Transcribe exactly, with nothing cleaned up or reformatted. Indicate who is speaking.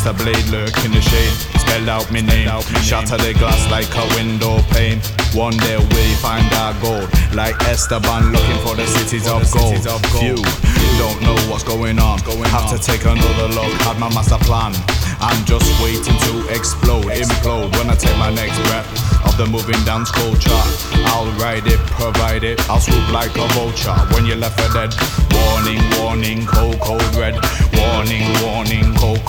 Speaker 1: a blade lurk in the shade. Spell out me name, shatter the glass like a window pane. One day we find our gold, like Esteban looking for the cities of gold. Few don't know what's going on, have to take another look at my master plan. I'm just waiting to explode, implode when I take my next breath of the moving dance culture. I'll ride it, provide it, I'll swoop like a vulture when you're left for dead. Warning, warning, cold, cold red. Warning, warning, cold,